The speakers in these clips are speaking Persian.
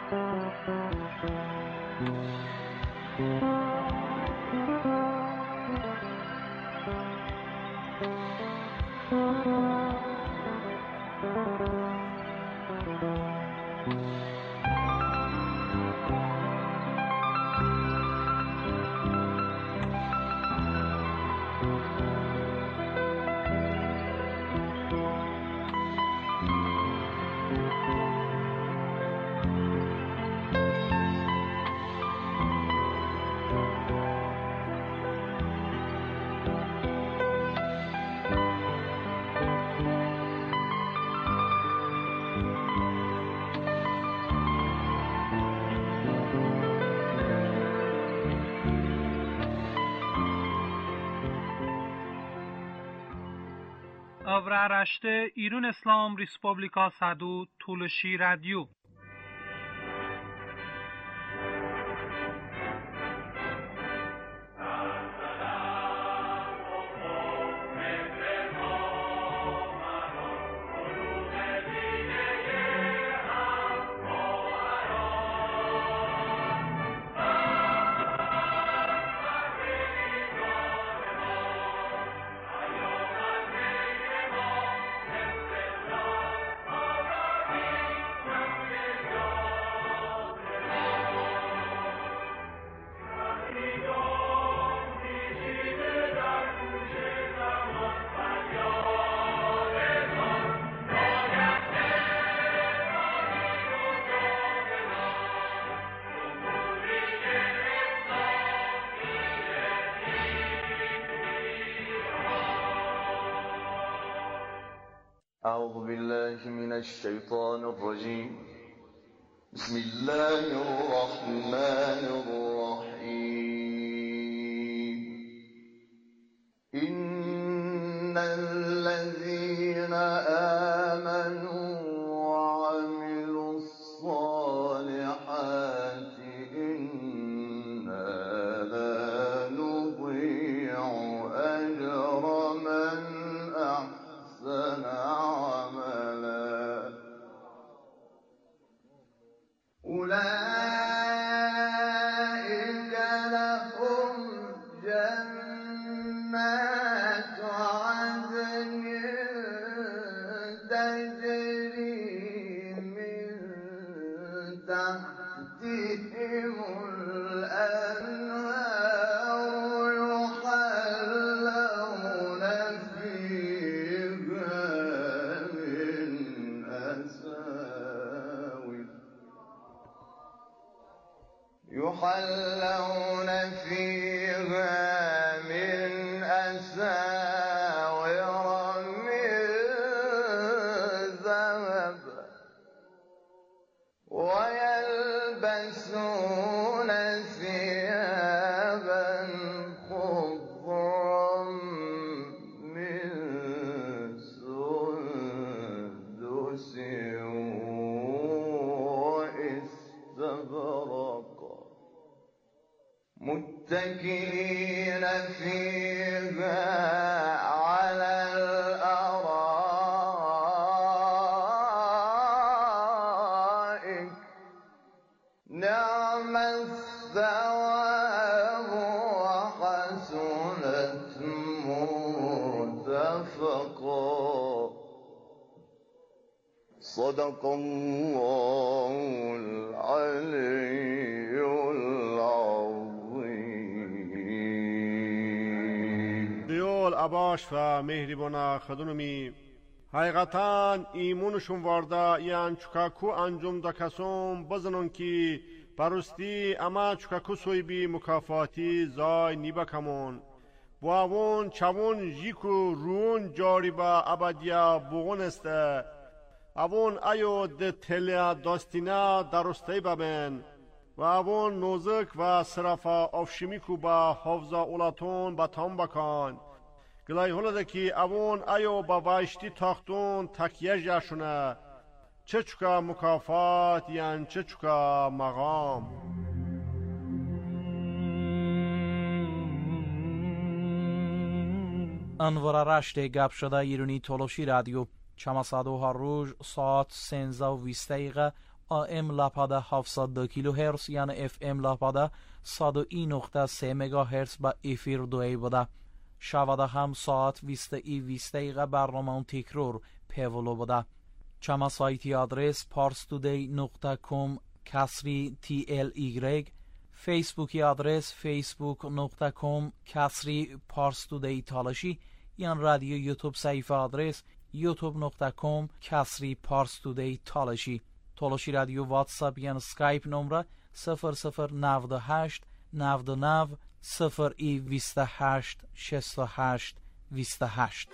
Avraaraşte İrun İslam Respublika Sadu Tuluşi Radyo. أعوذ بالله من الشيطان الرجيم. بسم الله الرحمن الرحيم. إن الذين آمنوا وعملوا الصالحات إنا لا نضيع أجر من أحسن أولئك لهم جنات عدن تجري من تحتهم الأنهار يحلون فيها من أساور من ذهب ويلبسون ثيابا خضرا من سندس واستبرق متكئين فيها على الأرائك نعم الثواب وحسنت مرتفقا. صدق الله العلي العظیم. دیول عباش و مهربانا خدونمی حقیقتاً ایمونشون وارده یان چکاکو انجام دا کسوم بزنون که برستی اما چکاکو سوی بی مکافاتی زای نیبا کمون باون چون جیکو رون جاری با ابدیا بغون استه اوون ایو ده تلیا داستینا درسته ببین و اوون نوزک و صرفا افشمیکو با حفظا اولاتون با تام بکن گلای هلده که اوون ایو با وایشتی تاختون تکیه جاشونه چه چکا مکافات یان چه چکا مقام. انوار رشته گپ شده ایرونی تولوشی رادیو چما سادو هر روز ساعت 13:20 AM لاپاده 702 کیلوهرتز یعنی FM لاپاده 101.3 مگاهرتز با افیر دوی بوده. شواده هم ساعت 20 دقیقه برنامه اون تکرار پیولو بوده. چما سایتی آدرس parstoday.com /TLY، فیسبوکی آدرس facebook.com /parstoday تالشی، یان رادیو یوتیوب صفحه آدرس youtube.com /parstoday تالشی. تالشی رادیو واتساپ یان سکایپ نمره 0098 99 028 68 28.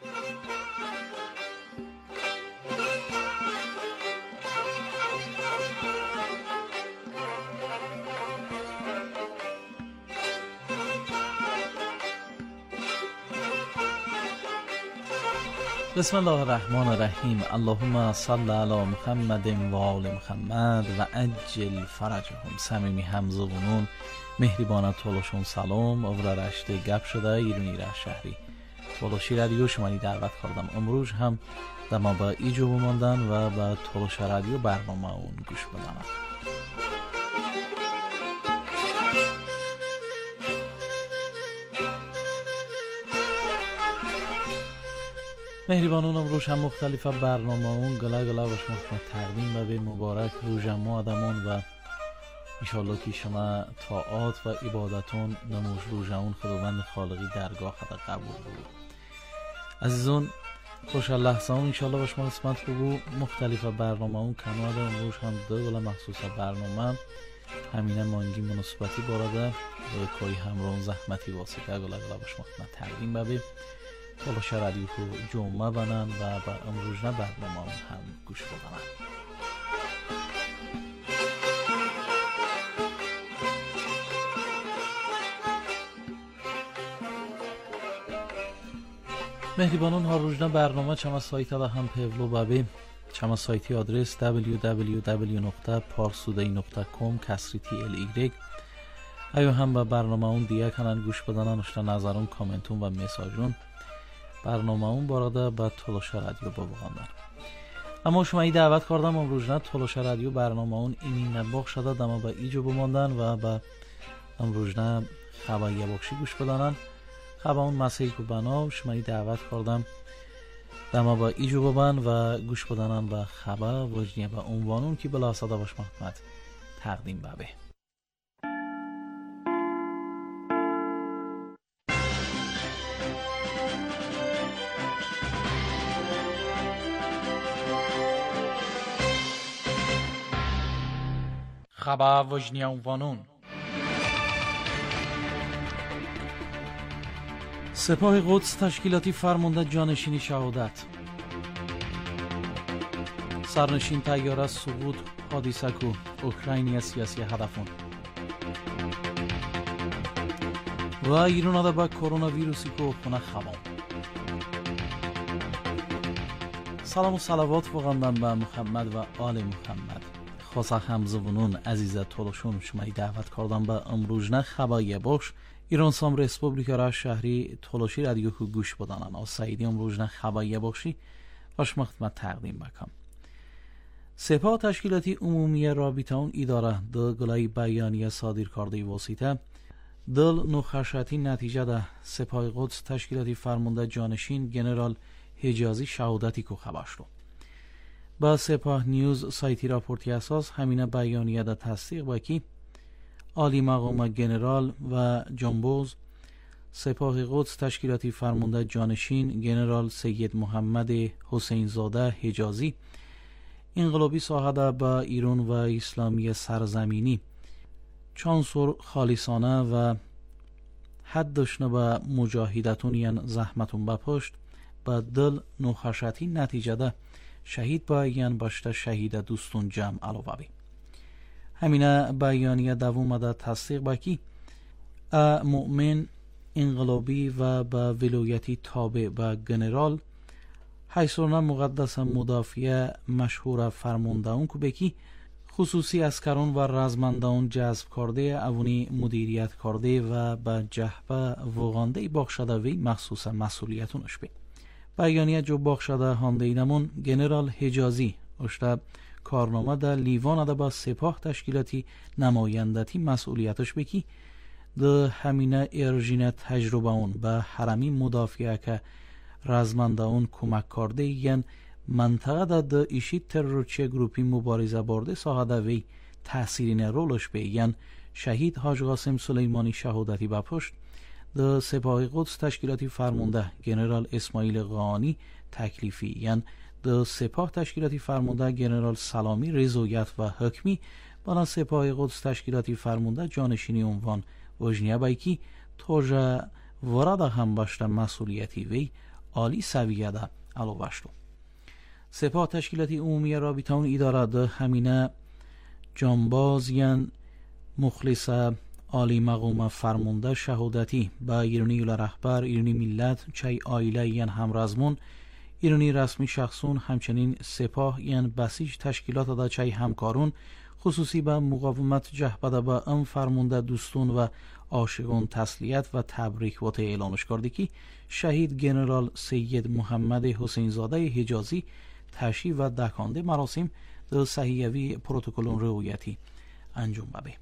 بسم الله الرحمن الرحیم. اللهم صل علی محمد و آل محمد و عجل فرجهم. صمیمی همزبونون مهربان تولشون سلام و رشته گپ شده ایرانی را شهری تولشی رادیو شمانی دعوت کردم. امروز هم دما با ایجو بماندن و با تولش رادیو برنامه اون گوش بدنم. مهربانون امروز هم مختلف برنامه اون گله و شما تقدیم و به مبارک روزمو آدمون و انشالله که شما طاعات و عبادتون نموز روزمون خداوند خالقی درگاه خدا قبول بود. عزیزان خوشحال لحظه اون انشالله شما قسمت خوبو مختلف برنامه اون کنال امروز هم دو گله مخصوص برنامه همینه مانگی مناسبتی بارده و کوی همراه زحمتی واسه که گله شما تقدیم ببین تولش رادیو کو جمعه بنن و با امروزنه برنامه هم گوش بدنن. مهربانون ها روزنه برنامه چما سایت و هم پیولو بابی چما سایتی آدرس www.parstoday.com /TLY. ایو هم با برنامه اون دیگه کنن گوش بدنن اشتا نظرون کامنتون و میساجون برنامه اون باراده با تولش رادیو ببغاندن. اما شما ای دعوت کردم امروز نه تولش رادیو برنامه اون اینی نباق شده دما با ایجو بماندن و با امروز نه خبر یه بخشی گوش بدنن. خبر اون مسیح کو بنا شما ای دعوت کردم دما با ایجو ببن و گوش بدنن و خبر وجنیه با عنوانون که بلا صدا باش محمد تقدیم ببه. خبر وجنی عنوانون. سپاه قدس تشکیلاتی فرمانده جانشینی شهادت. سرنشین طیاره سقوط حادثه کو اوکراینیا سیاسی هدفون. و ایران با کرونا ویروسی کو خونه خبام. سلام و صلوات بگویم به محمد و آل محمد. خاصه همزبونون عزیز تولشون شما دعوت کردم به امروزنه خبر باش ایران سام ریسپوبلیکا را شهری تولشی رادیو کو گوش بدانن و سعیدی امروزنه خبر باشی باش خدمت تقدیم بکنم. سپاه تشکیلاتی عمومی رابطه اون اداره دو گلای بیانیه صادر کرده واسطه دل نخشتی نتیجه ده سپاه قدس تشکیلاتی فرمانده جانشین جنرال حجازی شهادتی کو خبر شد. با سپاه نیوز سایتی راپورتی اساس همینه بیانیه ده تصدیق با کی عالی مقام جنرال و جنبوز سپاه قدس تشکیلاتی فرمانده جانشین جنرال سید محمد حسین زاده حجازی انقلابی ساحه با ایران و اسلامی سرزمینی چانسور خالصانه و حد داشته با مجاهدتون یعن زحمتون بپشت با دل نخشتی نتیجه ده شهید با یعن باشته شهید دوستون جمع علاوه بی همینه بیانیه دوم ده تصدیق با کی مؤمن انقلابی و با ولایتی تابع با جنرال حیثونه مقدس مدافع مشهور فرمانده اون که بکی خصوصی اسکران و رزمندان جذب کرده اونی مدیریت کرده و با جهبه وغانده باخشده وی مخصوص مسئولیتونش بی بیانیه جو باخشده هانده اینمون جنرال حجازی اشتا کارنامه در لیوان ده با سپاه تشکیلاتی نمایندتی مسئولیتش بکی ده همینه ارژین تجربه اون به حرمی مدافعه که رزمنده اون کمک کرده ین منطقه ده ایشی ترورچی گروپی مبارزه برده ساعده وی تأثیرین رولش به ین شهید حاج قاسم سلیمانی شهادتی بپشت ده سپاه قدس تشکیلاتی فرمانده گنرال اسماعیل قانی تکلیفی ین ده سپاه تشکیلاتی فرمانده گنرال سلامی رضایت و حکمی بنا سپاه قدس تشکیلاتی فرمانده جانشینی عنوان وجنیه بیکی توجه ورده هم باشته مسئولیتی وی عالی سویه ده علو باشتو. سپاه تشکیلاتی عمومی رابطه اون اداره ده همینه جانباز ین مخلص عالی مقام فرمانده شهادتی با ایرانی رهبر ایرانی ملت چای آیله ین همرزمون ایرانی رسمی شخصون همچنین سپاه ین بسیج تشکیلات دا چای همکارون خصوصی به مقاومت جهبده با ام فرمانده دوستون و عاشقان تسلیت و تبریک و اعلانش کرده که شهید گنرال سید محمد حسین زاده حجازی تشییع و دکانده مراسم در صحیحوی پروتکلون رعایتی انجام بده.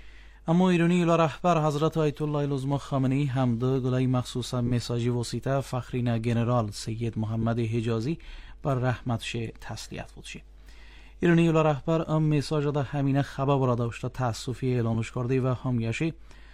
اما ایرانی رهبر حضرت آیت الله العظما خامنه‌ای هم ده گلای مخصوصا مساجی وسیطه فخرین گنرال سید محمد حجازی بر رحمتش تسلیت بودشه. ایرانی رهبر ام مساج ده همینه خبر را داشته تأسفی اعلانش کرده و همیشه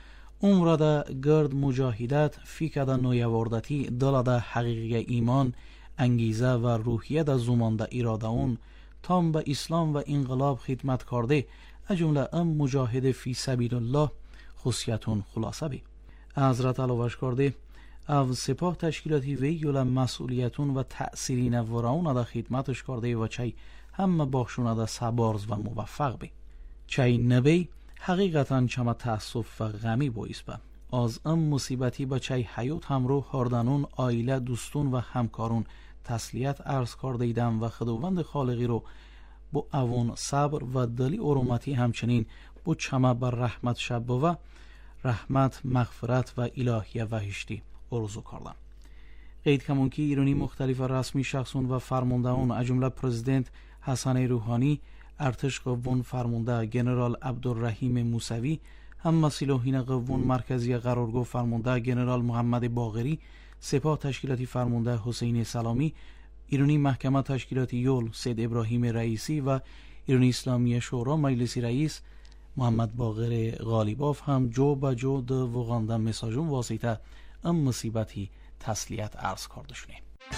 عمر ده گرد مجاهدت فکر ده نویوردتی دل ده حقیقی ایمان انگیزه و روحیه ده زمانده اراده اون تام به اسلام و انقلاب خدمت کرده از جمله ام مجاهد فی سبیل الله خصیتون خلاصه بی حضرت علاوش کرده او سپاه تشکیلاتی وی یولا مسئولیتون و تأثیرین وراون ده خدمتش کرده و چای همه باشونه ده سبارز و موفق بی چای نبی حقیقتا چما تأسف و غمی باعث با از ام مصیبتی با چای حیات همرو هاردنون آیله دوستون و همکارون تسلیت عرض کرده ایدم و خداوند خالقی رو با اوان صبر و دلی ارومتی همچنین با چما بر رحمت شب و رحمت مغفرت و الهیه وحشتی ارزو کردم. قید کمون که ایرانی مختلف رسمی شخصون و فرمانده اون از جمله پرزیدنت حسن روحانی، ارتش قوون فرمانده گنرال عبدالرحیم موسوی، هم مسئولین قوون مرکزی قرارگاه فرمانده گنرال محمد باقری، سپاه تشکیلاتی فرمانده حسین سلامی، ایرانی محکمه تشکیلاتی یول سید ابراهیم رئیسی و ایرانی اسلامی شورا مجلسی رئیس محمد باقر غالیباف هم جو با جو ده وغانده مساجون واسطه ام مصیبتی تسلیت عرض کرده شونه.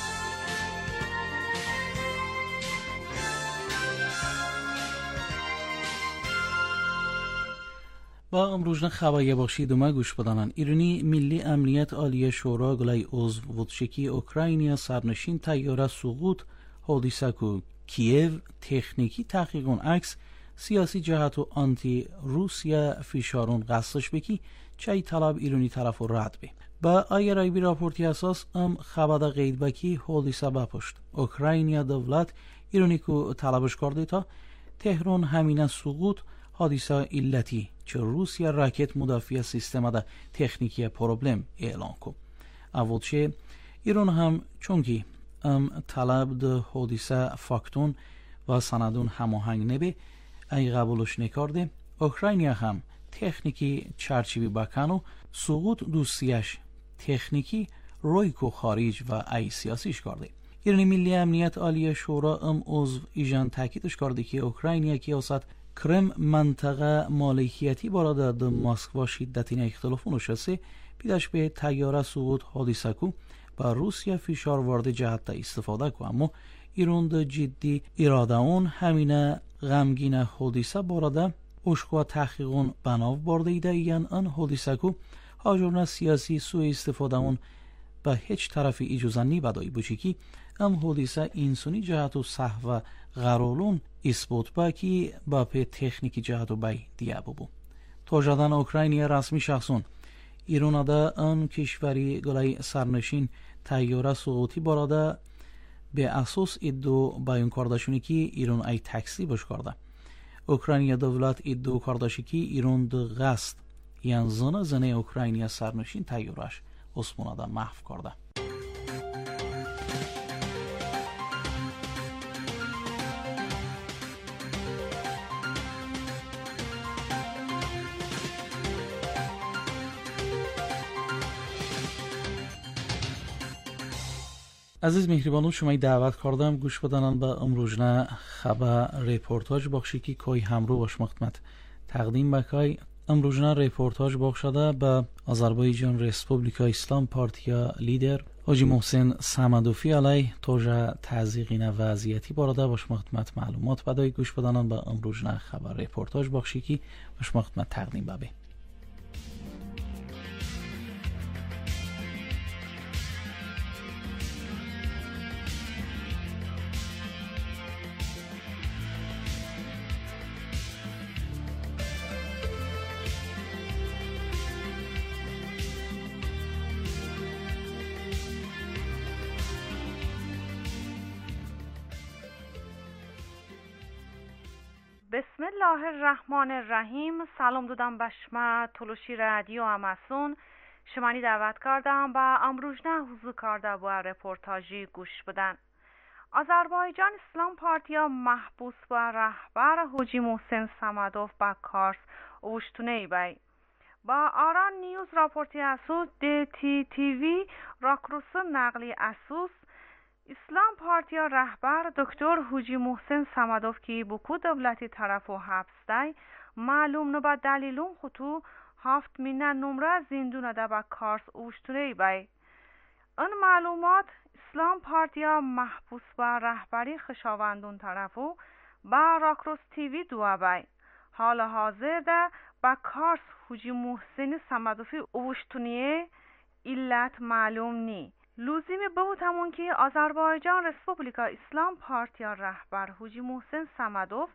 با امروزن خبری باشید و ما گوش بدانن. ایرانی ملی امنیت عالی شورا گلای عضو وودشکی اوکراینیا سرنشین تیاره سقوط حادثه کو کییو تکنیکی تحقیقون عکس سیاسی جهت و آنتی روسیا فشارون قصدش بکی چای طلب ایرانی طرف و رد بی با آیرای بی راپورتی اساس ام خبر قید بکی حادثه بپشت اوکراینیا دولت ایرانی کو طلبش کرده تا تهران همینه سقوط حادثه علتی چه روسیا راکت مدافع سیستم ده تکنیکی پروبلم اعلان کو اولچه ایران هم چونکی طلب ده حادثه فاکتون و سندون هماهنگ نبه ای قبولش نکرده اوکراینیا هم تکنیکی چرچیبی بکنو سقوط دوستیش تکنیکی رویکو خارج و ای سیاسیش کرده. ایرانی ملی امنیت عالی شورا عضو ایجان تاکیدش کرده که اوکراینیا کیاست کرم منطقه مالکیتی باراده ده مسکو شدتین اختلافون نشسته پیداش به تیاره سقوط حادثه کو با روسیا فشار وارد جهت استفاده کو اما ایران ده جدی اراده اون همینه غمگین حادثه باراده اشکوا تحقیقون بناو برده ایده این ان حادثه کو هاجرنا سیاسی سوء استفاده اون به هیچ طرفی اجازه نی بدایی بچی که ام حادثه انسانی جهت و صحو غرولون اثبات با که با په تکنیکی جهت و بای دیگه ببو تا جدن اوکراینیا رسمی شخصون ایران ده ان کشوری گلای سرنشین تیاره سقوطی باراده به اساس ادو بیان کردشونی که ایران ای تکذیبش کرده اوکراینیا دولت ادو کردشی که ایران ده قصد یعنی زنه اوکراینیا سرنشین تیارش اسمونه ده محو کرده. عزیز مهربانو شما دعوت کردم گوش بدانن به امروزنا خبر رپورتاج بخشی که کوی همرو باش مختمت تقدیم بکای امروزنا رپورتاج بخشده به آذربایجان رسپوبلیکا اسلام پارتیا لیدر حاجی محسن صمدوفی علی توجه تعزیقین وضعیتی باراده باش مختمت معلومات بدای گوش بدانن به امروزنا خبر رپورتاج بخشی که باش مختمت تقدیم ببه. بسم الله الرحمن الرحیم. سلام دادم به شما تلوشی رادیو اماسون. شمانی دعوت کردم با امروزنا حضور کرده با رپورتاجی گوش بدن. آذربایجان اسلام پارتیا محبوس و رهبر حاجی محسن صمدوف با کارس اوشتونه بای. با آران نیوز راپورتی اسوس DTTV راکروس نقلی اسوس اسلام پارتیا رهبر دکتر حاجی محسن صمدوف کی بکو دولتی طرفو حبسدای معلوم نبا دلیلون خطو 7 مینه نمره زندون ده با کارس اوشتونه بای. این معلومات اسلام پارتیا محبوس و رهبری خشاوندون طرفو با راکروس تیوی دو بای. حال حاضر ده با کارس حاجی محسن صمدوفی اوشتونه علت معلوم نی. لزومی بود همون که آذربایجان رسپوبلیکا اسلام پارتیا رهبر حاجی محسن صمدوف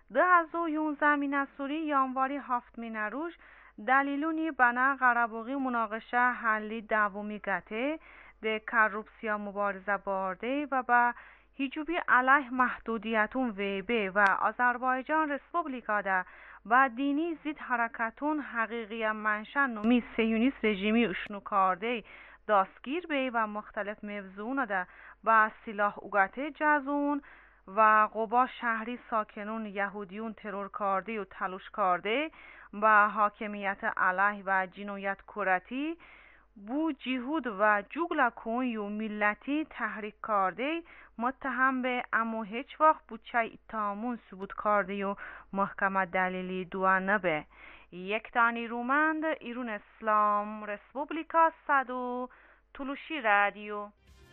2011 مینه سوری یانواری 7 مینه روش دلیلونی بنا قربوغی مناقشه حلی دوامی گته ده کروپسیا مبارزه بارده و با هیجوبی علیه محدودیتون ویبه و آذربایجان رسپوبلیکا ده و دینی زید حرکتون حقیقی منشن نومی سیونیست رژیمی اشنو کارده دستگیر بی و مختلف موضوعون ده با سلاح اوگته جزون و قبا شهری ساکنون یهودیون ترور کرده و تلوش کرده و حاکمیت علیه و جنایت کرتی بو جهود و جوگل کوی و ملتی تحریک کرده متهم به اما هیچ وقت بودچه اتهامون ثبوت کرده و محکمه دلیلی دوانه به. یک تانی رومند ایرون اسلام رسپوبلیکا صدو تلوشی رادیو.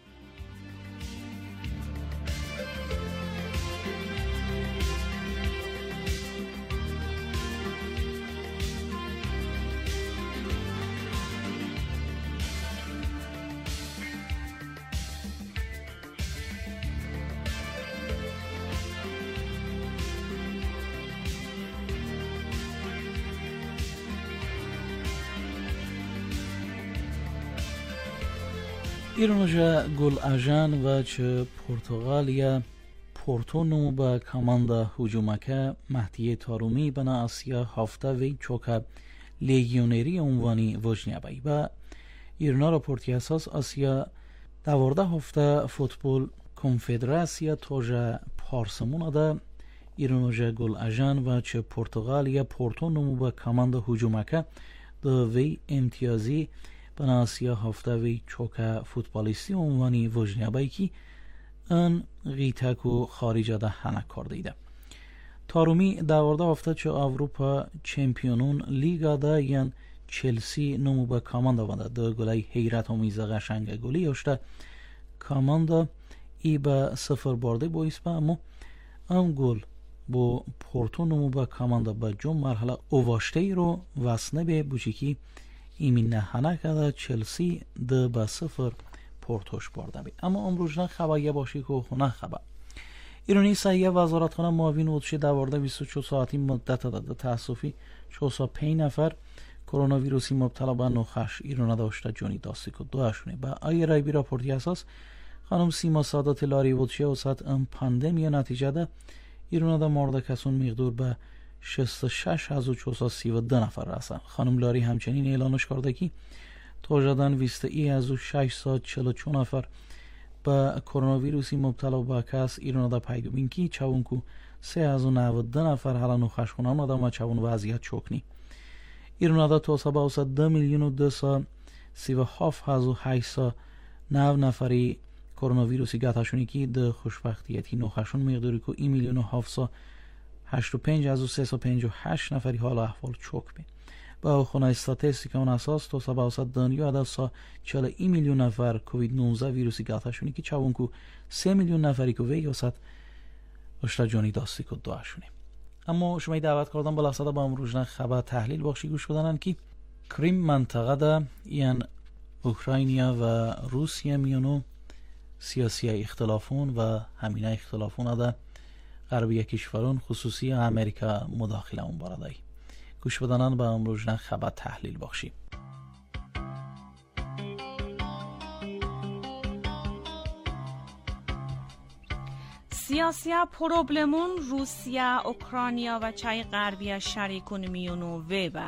ایرانوژا گل اجان و چه پرتغالیا پورتو نمو با کاماندا هجومکه مهدی تارومی بنا آسیا هفته وی چوکا لیگیونری عنوانی وجنیا بای و ایرنا راپورتی اساس آسیا 12 هفته فوتبال کنفدراسیا توجه پارسمون ده ایرانوژا گل اجان و چه پرتغالیا پورتو نمو با کاماندا هجومکه دو وی امتیازی بنا آسیا هفته وی چوکا فوتبالیستی عنوانی وجنیا بای کی ان غیتاکو خارج ده هنک کرده ایده. تارومی 12 هفته چه اروپا چمپیونون لیگا ده یان چلسی نمو با کاماندا ونده ده گلای حیرت آمیز قشنگ گلی اشته کاماندا ای با 0 برده با اسپا اما ام گل با پورتو نمو با کاماندا با جون مرحله اواشته ای رو وصنه به بوچیکی ایمین نهانه کرده چلسی 2-0 پورتوش برده بید. اما امروزنا خبریه باشی که خونه خبر ایرانی سایه وزارتخانه معاون اتشه دوارده 24 ساعتی مدت داده تاسفی 45 نفر کرونا ویروسی مبتلا به نخش ایران داشته جونی داستی که دوشونه با آیه رایبی راپورتی اساس خانم سیما سادات لاری اتشه و ساعت ام پاندمیه نتیجه ده ایران ده مورد کسون مقدور به 66,432 نفر رسن. خانم لاری همچنین اعلانش کرده که توجدن 26,644 نفر به کرونا ویروسی مبتلا به کس ایران ده پیدوبین کی چون کو 392 نفر حالا نخش خونم آدم و چون وضعیت چوکنی ایران ده توسعه با 2,237,809 نفری koronavirusi gatashuni ki de خوشبختیتی نخشون مقداری که 1,785,358 نفری حال احوال چوک بین. با خونه استاتستیک اون اساس تو سبا اوسط دنیا عدد سا 41 میلیون نفر کووید 19 ویروسی gatashuni ki چاون کو 3 میلیون نفری که وی اوسط اشتا جانی داستی که دواشونی. اما شما دعوت کردن با لحظه با امروزنا خبر تحلیل بخشی گوش بدنن که کریم منطقه دا یعن اوکراینیا و روسیه میانو سیاسی اختلافون و همینه اختلافون دا غربی کشورون خصوصی امریکا مداخله اون باردایی. گوش بدنن با امروزنا خبر تحلیل بخشی. سیاسیا پروبلمون روسیا، اوکراینیا و چای غربی شریکون میونو ویبا.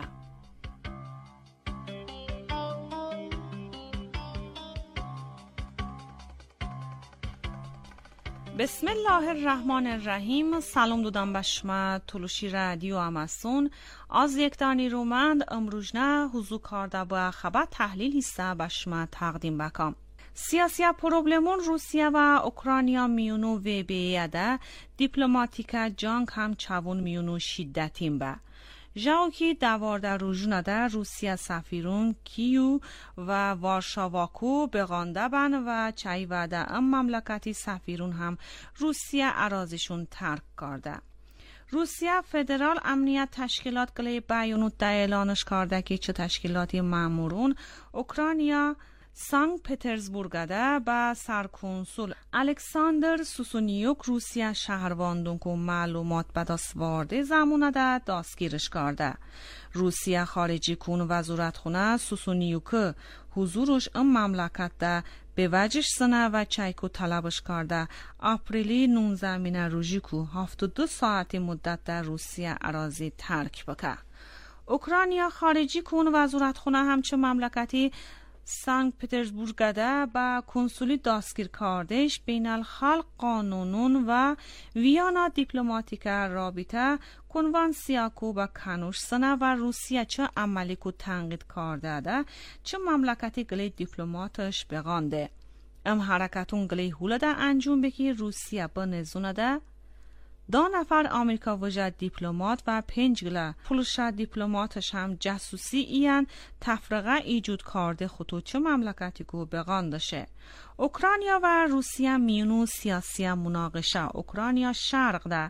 بسم الله الرحمن الرحیم. سلام دادم بشما تلوشی رادیو اماسون از یک دانی رومند امروزنا حضور کرده با خبر تحلیل حصه بشما تقدیم بکم. سیاسیا پروبلمون روسیه و اوکراینیا میونو و بیاده دیپلماتیکا جنگ هم چاون میونو شدتیم با. جاو کی دوارده روزونه ده روسیه سفیرون کیو و وارشاواکو بغانده بن و چای وعده ام مملکتی سفیرون هم روسیه ارازشون ترک کرده. روسیه فدرال امنیت تشکیلات کلی بیانوت ده اعلانش کرده که چه تشکیلاتی مامورون اوکراینیا سانت پترزبورگ ده با سرکنسول الکساندر سوسونیوک روسیه شهرواندون که معلومات به دست وارده زمونه ده دستگیرش کرده. روسیه خارجی کون وزارتخونه سوسونیوک حضورش ام مملکت ده به وجهش سنه و چایکو طلبش کرده. اپریلی 19 مینه روژی که 72 ساعتی مدت در روسیه اراضی ترک بکه. اوکراینیا خارجی کون وزارتخونه همچه مملکتی سانت پترزبورگ ده با کنسولی دستگیر کردش بین الخلق قانونون و ویانا دیپلماتیک رابطه کنوانسیاکو با کنوش سنه و روسیه چه عملی کو تنقید کرده ده چه مملکتی گلی دیپلماتش بغانده. ام حرکتون گلی هوله ده انجام بکی روسیه با نزونه ده 2 نفر آمریکا وجد دیپلمات و 5 گله پولشا دیپلماتش هم جاسوسی این تفرقه ایجود کرده خطوط مملکتی که بغاندشه. اوکراینیا و روسیه میونو سیاسی مناقشه. اوکراینیا شرق ده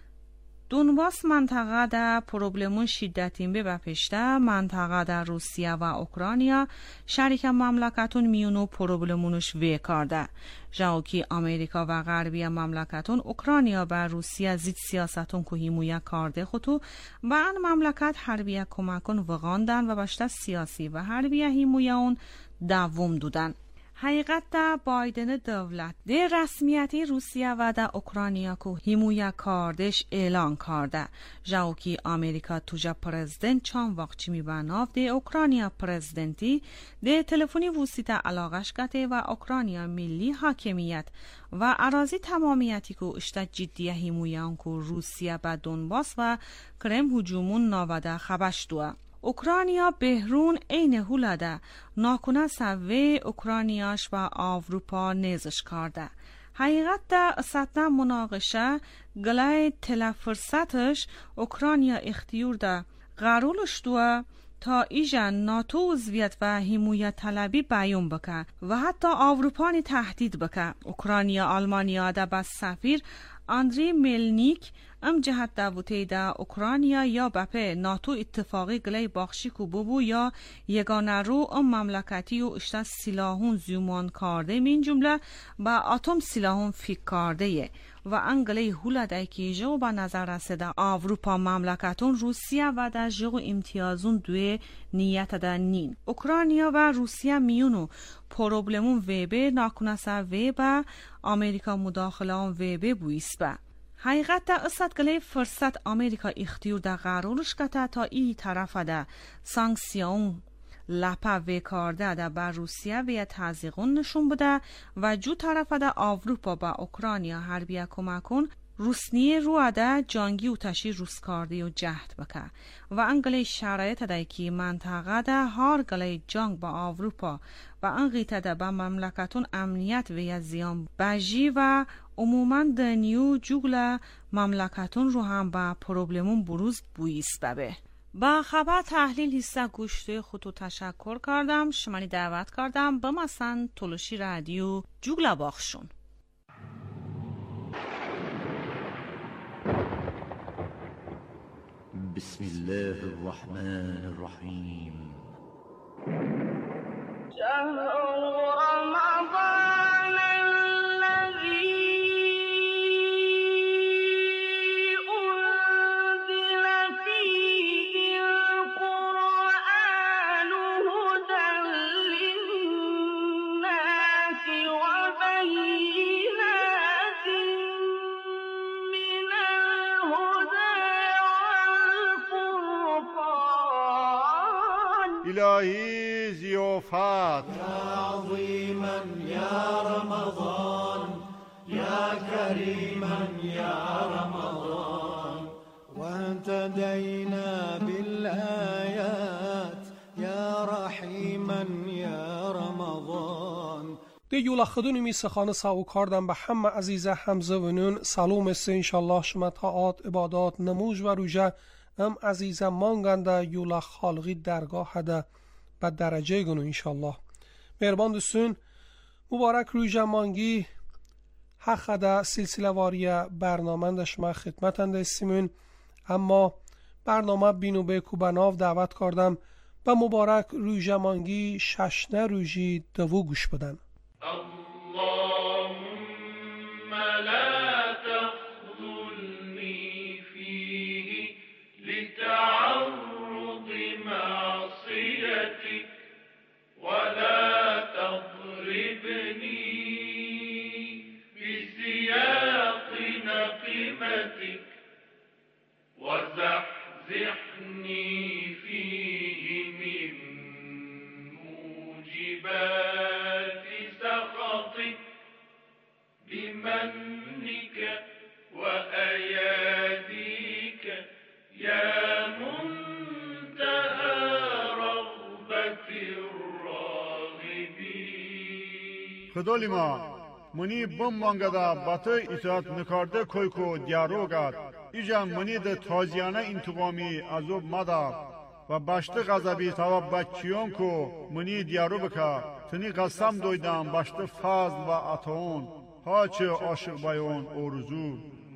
دونباس منطقه ده پروبلمون شدتین به بپشته. منطقه ده روسیه و اوکراینیا شریک مملکتون میونو پروبلمونش وی کرده. جاوکی امریکا و غربی مملکتون اوکراینیا و روسیه زید سیاستون که حمایت کرده خطو و ان مملکت حربیه کمکون وغاندن و بشته سیاسی و حربیه حمایه اون دوم دودن. حقیقت ده بایدن دولت ده رسمیتی روسیه و ده اوکراینیا که حمایت کردش اعلان کرده. جاوکی امریکا توجه پرزیدنت چند وقت چی بناف ده اوکراینیا پرزیدنتی ده تلفنی وسیطه علاقش کته و اوکراینیا ملی حاکمیت و اراضی تمامیتی که اشتا جدیه حمایان که روسیه به دونباس و کرم هجومون ناوده خبش دوه. اوکراینیا بهرون این هولاده ناکنه سوی اوکراینیاش و آوروپا نیزش کرده. حقیقت ده سطح مناقشه گلای تلفرستش اوکراینیا اختیار ده قرولش دوه تا ایجان ناتو عضویت و حمایت طلبی بیان بکه و حتی آوروپا تهدید بکه. اوکراینیا آلمانیا ده بس سفیر اندری میلنیک ام جهت داوته دا اوکراینیا یا بپه ناتو اتفاقی گلی باخشی کو ببو یا یگانه رو ام مملکتی و اشتا سلاحون زیومان کرده من جمله با اتم سلاحون فیک کرده و انگلی هولا دای که جو با نظر رسیده آوروپا مملکتون روسیه و دا جو امتیازون دوی نیت دا نین. اوکراینیا و روسیه میونو پروبلمون ویبه ناکنسا ویبه امریکا مداخله آن ویبه بویسبه. حقیقت ده اصد گلی فرصت امریکا اختیار ده قرارش کته تا ای طرف ده سانکسیون لپه وی کرده ده بر روسیه وی تازیقون نشون بده و جو طرف ده آوروپا با اوکراینیا حربیه کمکون روسنی رو اده جانگی و تشی روس کاردی و جهد بکه و انگلی شرایط ده که منطقه ده هار گلی جانگ با آوروپا و انگیت ده با مملکتون امنیت و زیان بجی و عموما دنیو جوگل مملکتون رو هم با پروبلمون بروز بویست ببه. با خبر تحلیل حصه گوشته خودتو تشکر کردم. شمانی دعوت کردم به مثلا تلوشی رادیو جوگل باخشون. بسم الله الرحمن الرحیم. شهر رمضان الذي أنزل فيه القرآن هدى للناس وبينات من الهدى والفرقان. الهی ضیافت عظيما يا رمضان يا كريما يا رمضان واهتدينا بالآيات يا رحيما يا رمضان. De yulaxıdın سخان ساو کردم به همه عزیزه همزه و نون سلام است انشالله شما طاعات عبادات نموز و روژه ام عزیزه مانگنده یولخ خالقی درگاه هده به درجه گنو انشالله. مهربان دوستون مبارک روژه مانگی حق ده سلسله واری برنامه ده شما خدمتنده استیمون. اما برنامه بینو به کوبناو دعوت کردم به مبارک روژه مانگی ششنه روژی دوو گوش بدن. اللهم لا تخذلني فيه لتعرض معصيتك ولا تضربني بسياق نقمتك وزحزحني فيه من موجبات سخطك بمنك وأياديك يا منتهى رغبة الراغبين. خدالی ما منی بم مانگده بطه اطاعت نکارده کوی کو دیاروگد ایجا منی ده تازیانه انتقامی عذاب مده و بشت غضبی تواب بچیون کو منی دیارو بکه تنی قسم دویدم بشت فضل و عطاون ها چه عاشق بیان ارزو.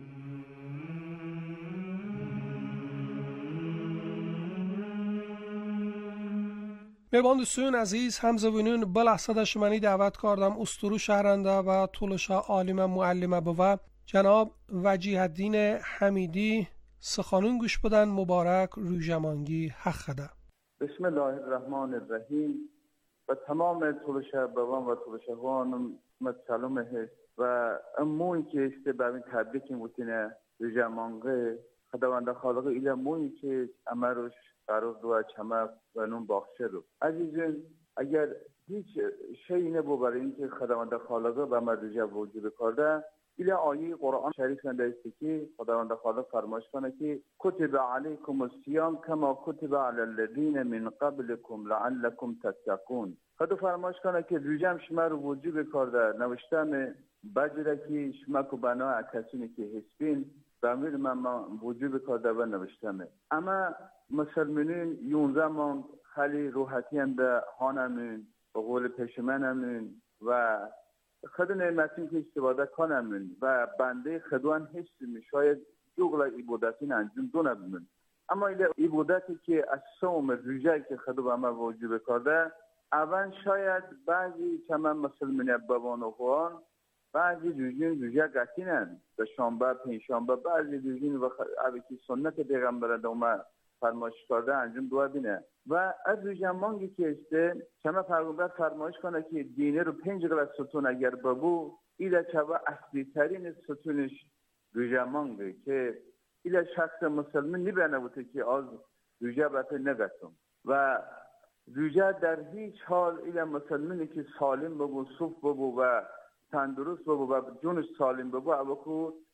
مهربان دوستان عزیز همزوینون بلحظه شمانی دعوت کردم استرو شهرنده و طولشا عالم معلمه بوه جناب وجیه الدین حمیدی سخانون گوش بدن. مبارک روژه مانگی حق ده. بسم الله الرحمن الرحیم. و تمام طولشه بوان و طولشه هوانم سلام هست و اموی که است برای تبریک موتینه روژه مانگی خداوند خالق ایل موی که امروش قرار دو چمق و نون باخشه رو. عزیزان اگر هیچ شیئی نبو برای اینکه خداوند خالق به مردوجه وجود کرده ایل آیه قرآن شریف نده است که خداوند خالق فرمایش کنه که کتب علیکم الصیام کما کتب علی الذین من قبلکم لعلکم تتقون. خدا فرمایش کنه که روزه شما رو وجود کرده نوشتم بجره که شما کو بنا کسانی که حسبین بامیر من وجود کرده و نوشتم. اما مسلمانین 11 ماه خیلی روحتی انده هانمون به قول پیشمنمون و خدا نعمتی که استفاده کنمون و بنده خدوان حسیم شاید جغل عبادتین انجام دونمون. اما این عبادتی که از سوم روزه که خدا به ما وجود کرده اول شاید بعضی چمن مسلمانی بابان و خوان بعضی روزه گتینن به شنبه پنجشنبه بعضی روزین و که سنت پیغمبر دوما فرمایش کرده انجام دو بینه و از روزه مانگی که استه چمن پیغمبر فرمایش کنه که دینه رو 5 قلت ستون اگر ببو ایلا چوا اصلی ترین ستونش روزه مانگی که ایلا شخص مسلمان نبینه بوده که از روزه باید نگتم و روزه در هیچ حال ایلا مسلمانی که سالم ببو صف ببو و تندرست ببو و جونش سالم ببو اوکو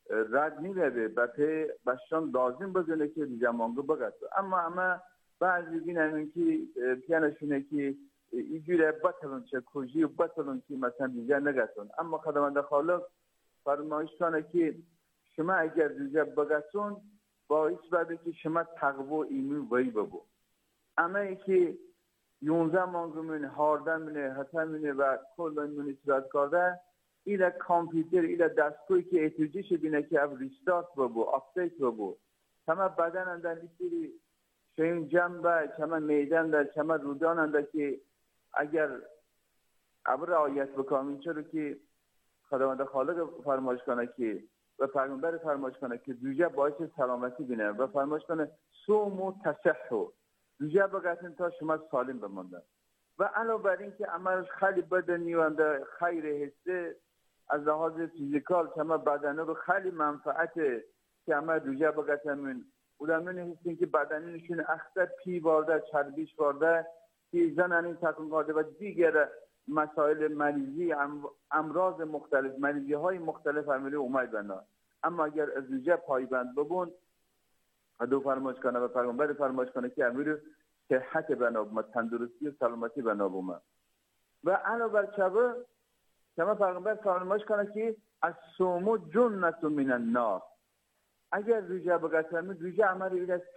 رد می‌به بته بشان لازم بدونه که جمانگو بگد اما بعضی بینن که پیانشونه که اینجوری بطلون چه کجی و بطلون که مثلا دیگه نگتون اما خداوند خالق فرمایش کنه که شما اگر دیگه بگتون باعث بده که شما تقوی و ایمان وی ببو اما ای که 11 مانگمون 18 مونه 17 مونه و کل مونه صورت کرده ایلا کامپیوتر ایلا دستگاهی که احتیاجش بینه که اب ریستارت ببو آپدیت ببو شما بدن اندر نیستی شاین جنبه شما میدن در شما رودان اندر که اگر اب رعایت بکنیم چرا که خداوند خالق فرمایش کنه که و پیغمبر فرمایش کنه که دوجه باعث سلامتی بینه و فرمایش کنه صوموا تصحوا دوجه بگتن تا شما سالم بمانده و علاوه بر این که عملش خیلی بدنی و خیر هسته از لحاظ فیزیکال شما بدنه رو خیلی منفعته که عمل دوجه بگتن اونمون هستین که بدنشون اختر پی وارده چربیش وارده که زنن این تکون کرده و دیگر مسائل مریضی امراض مختلف مریضی های مختلف عملی اومد بنا اما اگر از دوجه پایبند ببون دو فرمایش کنه و پیغمبر فرمایش کنه که امیر صحت بنا بومد تندرستی و سلامتی بنا بومد و علاوه بر چبه شما پیغمبر فرمایش کنه که الصوم جنة من النار اگر دوجه بگتن دوجه عمل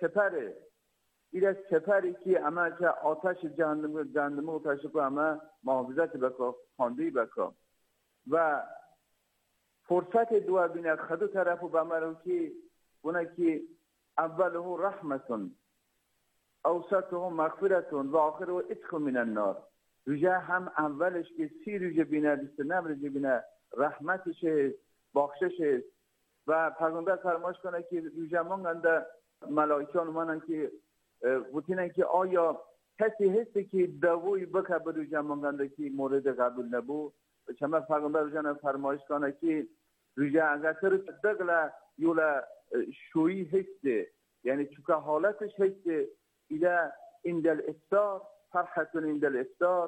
ایل سپری که عمل که آتش جهنم آتش که عمل محافظت بکن خاندهی بکن و فرصت دعا بینه خدو طرف و بمرو که بونه که اوله رحمتون اوسطه مغفرتون و آخره اتق من النار روژه هم اولش که 30 روژه بینه 29 روژه بینه رحمتش بخشش و پیغمبر فرمایش کنه که روژه مانگنده ملائکان مانن که بودینن که آیا کسی هستی که دوی بکه به روژه مانگنده که مورد قبول نبود شما پیغمبر روژه فرمایش کنه که روژه اگر دقل یولا شویی هسته یعنی چوکه حالتش هسته ایده اندل افطار فرحتون اندل افطار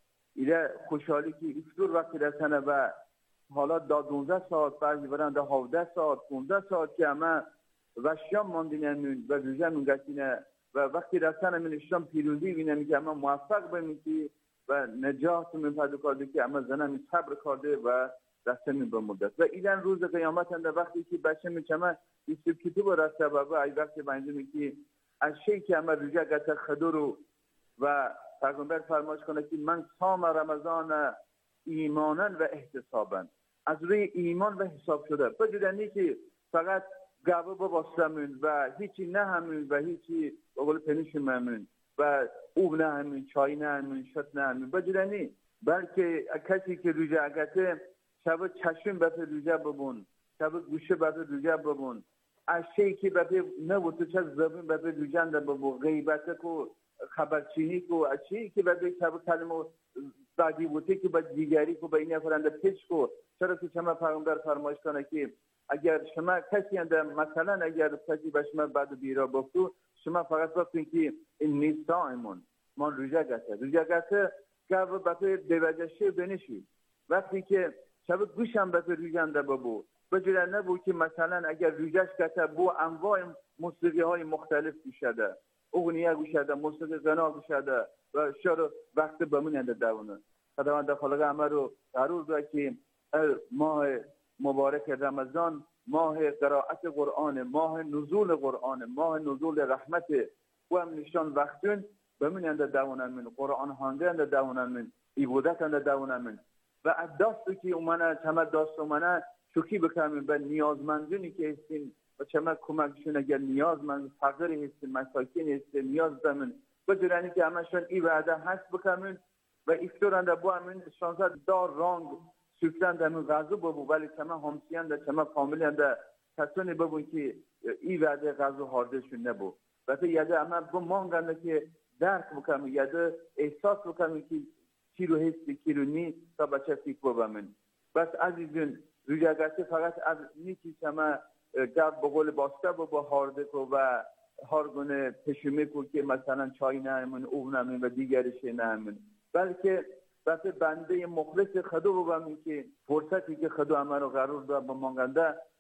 ایده خوشحالی که افطور وقتی رسنه و حالا دا 12 ساعت بعضی برن دا 17 ساعت 15 ساعت که همه و شام ماندینن و روژه منگتینه و وقتی رسنه من شام پیروزی بینم که همه موفق بمیتی و نجات من پیدا کرده که همه زنم صبر کرده و رسته من بمدت و ایدن روز قیامت انده وقتی که بچه من چمه ایسیب کتب رسته و ای وقتی بینده که از شیء که همه روژه گته خدورو و پیغمبر فرمایش کنه که من صام رمضان ایمانا و احتسابا از روی ایمان و حساب شده بجدنی که فقط گاوه بباستمون و هیچی نه همون و هیچی بقول پنیش همون و اوب نه همون چای نه همون شد نه همون بجدنی بلکه کسی که روژه اگته شب چشم بفر روژه ببون شب گوشه بفر روژه ببون از شیعی که بفر نبود تو چه زبون بفر روژه انده ببون غیبته که خبرچینی که از شیعی که بفر شب کلمه بعدی بوده که با دیگری که با این افرنده پیش که چرا که شما پیغمبر فرمایش کنه که اگر شما کسی انده مثلا اگر کسی به شما بعد بیرا بفتو شما فقط بفتون که این نیستا ایمون من روژه گسته که بطور دیوجشه بنشید وقتی که شب گوشم بطور روژه انده ببو بجره نبو که مثلا اگر روژهش گسته بو انواع موسیقی های مختلف گوشده اغنیه گوشده موسیقی غنا گوشده و شروع وقت بمون انده دوونه خداوند خالق همه رو قرار داره که ماه مبارک رمضان ماه قرائت قرآن ماه نزول قرآن ماه نزول رحمت و هم نشان وقتون بمون انده دوونه من قرآن هانده انده دوونه من عبادت انده دوونه من و از داستی که اومنه چمه داست اومنه شوکی بکنیم به نیازمندونی که هستین و چمه کمکشون اگر نیازمند فقری هستین مساکین هستین نیاز دمون بجرانی که همشون ای وعده هست بکنیم و افتورنده با همین شانسه دار رانگ سوکتن در من غذا ببو ولی چمه همسیان در چمه فامیلیان در کسانی ببون که ای وعده غذا حاردشون نبو و تا یاده اما با مانگنده که درک بکنم یاده احساس بکنم که کی رو هستی کی رو نی تا بچه فکر ببامن بس عزیزون روژه‌گرچه فقط از نیکی چمه گب بقول باسته با هارده کو و هارگونه پشمه کو که مثلا چای نهمون او نهمون و دیگرش نهمون بلکه بس بنده مخلص خدا ببامن که فرصتی که خدا همه رو قرار داد با مانگنده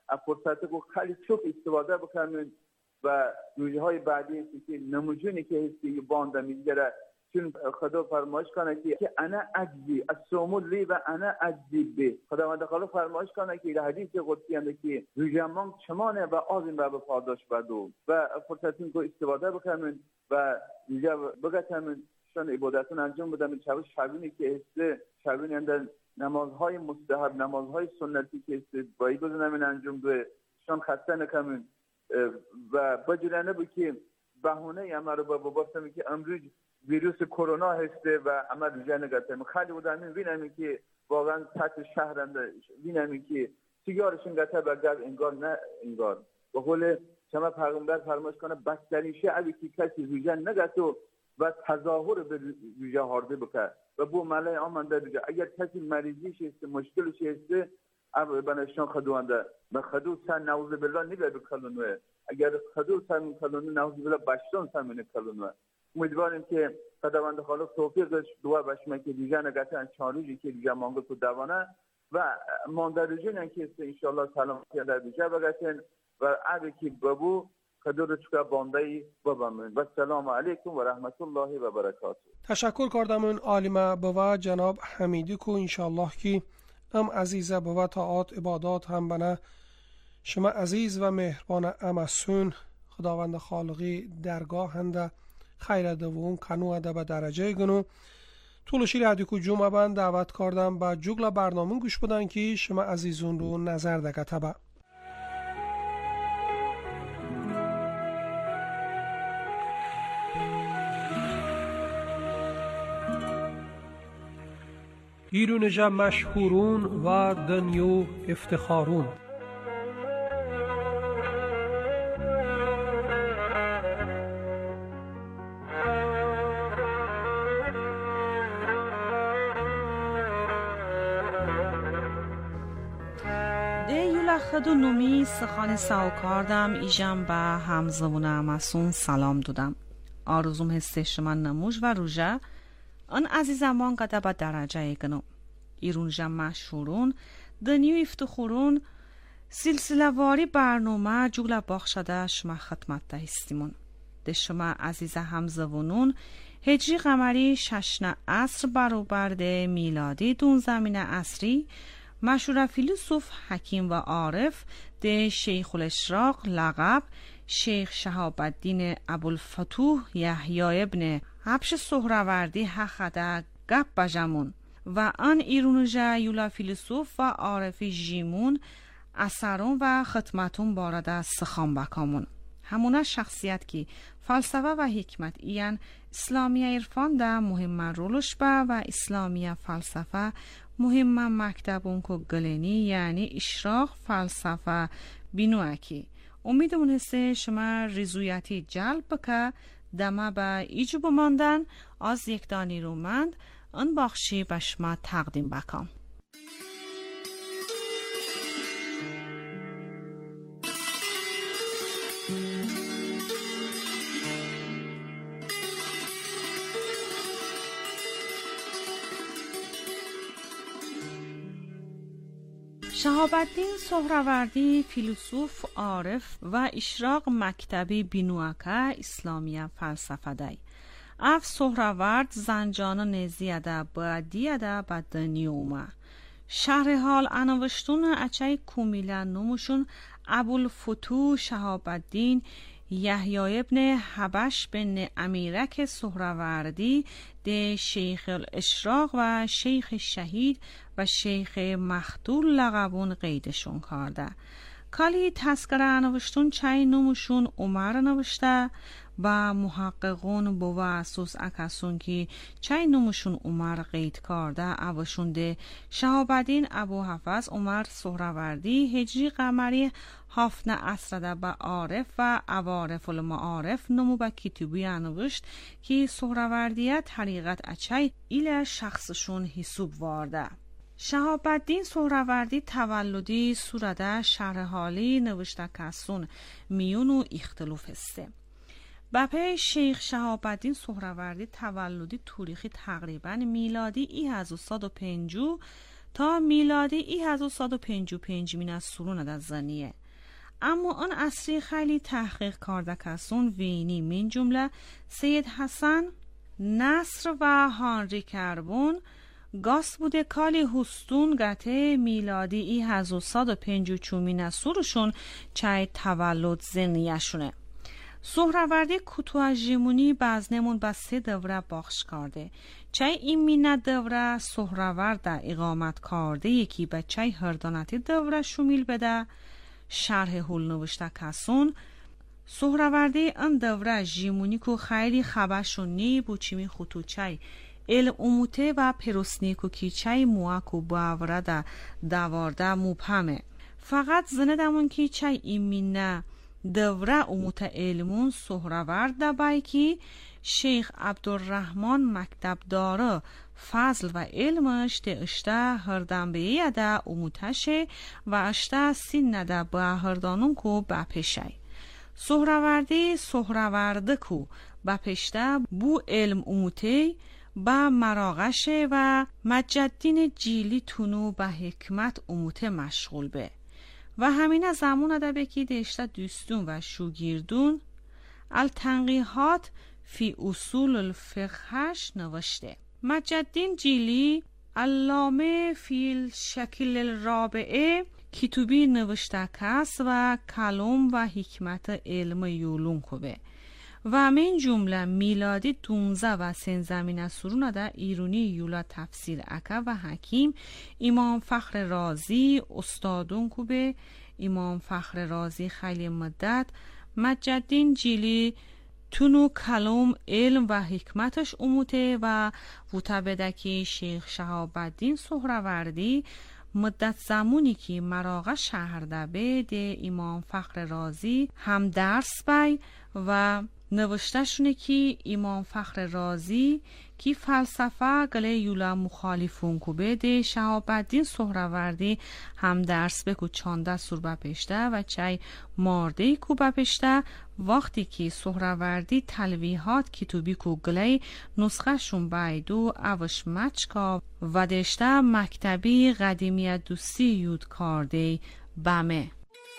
فرصت کو خیلی خوب استفاده بکنیم و روزه های بعدی که نموجونی که هستی بانده میگره چون خدا فرمایش کنه که انا اجزی الصوم لی و انا اجزی به خداوند خدا فرمایش کنه که حدیث قدسی انده که روزمان چمانه و آزیم به پاداش بدو و فرصتین کو استفاده بکنیم و روزه بگتیم شان عبادتون انجام بدم چاوش شبینی که هسته شبینی اندر نمازهای مستحب نمازهای سنتی که هسته بایی بزنم انجام به شان خسته نکنیم و بجرانه بو که بهونه همه رو باستم که امروز ویروس کرونا هسته و همه روزه نگرتیم خیلی بودم بینم که واقعا سطح شهرنده بینم که سیگارشون گرته بگر انگار نه انگار به قول شما پیغمبر فرمایش کنه بدترین شعبی که کسی روزه نگرته و تظاهر به روزه هارده بکرد و بو ملای آمنده روزه اگر کسی مریضیش هسته مشکلش هسته بنشان خدوانده و خدو سن نعوذ بالله نیبه بکلونوه اگر خدو سن کلونوه نعوذ بالله بشتان سن من کلونوه امیدواریم که خداوند خالق توفیق داشت دعا بشمه که دیجا نگتن چان روزی که دیجا مانگل تو دوانه و مانده روزی ننکه انشاءالله سلامتی در دیجا بگتن و عبی که ببو خدو رو چکا بانده ببامن و السلام علیکم و رحمت الله و برکاته. تشکر کردمون عالمه بوا جناب حمیدی کو انشاءالله که ام عزیزه بوا طاعات عبادات هم بنا شما عزیز و مهربان امسون خداوند خالقی درگاه هنده خیر دوون کنو ده به درجه گنو طولشی رادیو کو جمعه بند دعوت کردم با جگل برنامه گوش بدن که شما عزیزون رو نظر ده کتبه ایرونجا مشهورون و دنیو افتخارون خدو نومی سخانی ساو کردم ایجام با همزمون امسون سلام دودم آرزوم هستش من نموش و روژه ان عزیزمان قده با درجه ایگنو ایرونجا مشهورون دنیو افتخورون سلسله واری برنامه جگل باخشده شما خدمت ده استیمون ده شما عزیز همزمونون هجری قمری 6 عصر برابر ده میلادی 12 عصری مشهور فیلسوف حکیم و عارف ده شیخ الاشراق لقب شیخ شهاب الدین ابوالفتوح یحیی ابن حبش سهروردی حقده گپ بجمون و آن ایرونجا یولا فیلسوف و عارف جیمون اثرون و خدمتون بارده سخان بکامون همونه شخصیت که فلسفه و حکمت ایان اسلامی عرفان ده مهم رولش با و اسلامی فلسفه مهم مکتبون که گلینی یعنی اشراق فلسفه بینوکی امیدمون هسته شما رضایتی جلب بکه دمه به ایجو بماندن از یک دانی رومند ان بخشی به شما تقدیم بکم شهاب الدین سهروردی فیلسوف عارف و اشراق مکتبی بینوکه اسلامی فلسفه دی اف سهرورد زنجان نزیه ده بادیه ده بدنیومه شهر حال انوشتون اچای کومیله نومشون ابوالفتوح شهاب الدین یحیی ابن حبش بن امیرک سهروردی ده شیخ الاشراق و شیخ شهید و شیخ مختول لقبون قیدشون کرده کالی تذکره نوشتون چای نومشون عمر نوشته و محققون بو اساس اکسون که چای نومشون عمر قید کرده اوشون ده شهاب الدین ابو حفظ عمر سهروردی هجری قمری 7 عصر ده به عارف و عوارف المعارف نمو به کتبی نوشت که سهروردیت حقیقت اچای ایل شخصشون حسوب وارده شهاب الدین سهروردی تولدی سورده شرح حالی نوشته کسون میون و اختلاف هسته با پی شیخ شهاب الدین سهروردی تولدی تاریخی تقریبا میلادی 1150 تا میلادی 1155 من از سرون از زنیه. اما آن اصری خیلی تحقیق کرده کسون وینی من جمله سید حسن نصر و هانری کربون گاس بوده کالی هستون گته میلادی 1154 من سروشون چای تولد زنیشونه. سهروردی کتو ژیمونی بازنمون با 3 دوره بخش کرده. چای این مینه دوره سهرورد اقامت کرده یکی به چای هردانتی دوره شمیل بده. شرح هول نوشته کسون سهروردی ان دوره ژیمونی کو خیلی خبرشون نی بو چیمی خطو چای ال اموته و پروسنیکو کی چای موکو باورده دوارده مبهمه. فقط زنه دمون کی چای این مینه دوره اموت علمون سهرورد دبای کی شیخ عبدالرحمن مکتب داره فضل و علمش ده اشته هردن بیه ده اموتشه و اشته سین نده با هردانون کو بپشه. سهروردی سهرورده کو بپشته بو علم اموته با مراغشه و مجدین جیلی تونو به حکمت اموته مشغول به و همین زمان ادبه که دشته دوستون و شوگیردون التنقیحات فی اصول الفقهش نوشته. مجدین جیلی علامه فی الشکل الرابعه کتابی نوشته کس و کلام و حکمت علم یولون کوبه و من جمله میلادی 15 و سن زمین سرون ده ایرونی یولا تفسیر اکا و حکیم امام فخر رازی استادون کوبه. امام فخر رازی خیلی مدت مجدین جیلی تونو کلام علم و حکمتش اموته و وطبدکی شیخ شهاب الدین سهروردی مدت زمانی که مراغه شهرده به ده امام فخر رازی هم درس بای و نوشته شونه که امام فخر رازی کی فلسفه گله یولا مخالفون کو بده شهاب الدین سهروردی هم درس بکو چانده سور بپشته و چای مارده کو بپشته. وقتی که سهروردی تلویحات کتوبی کو گله نسخه شون بایدو اوش مچکا و دشته مکتبی قدیمیت دوستی یود کرده بمه.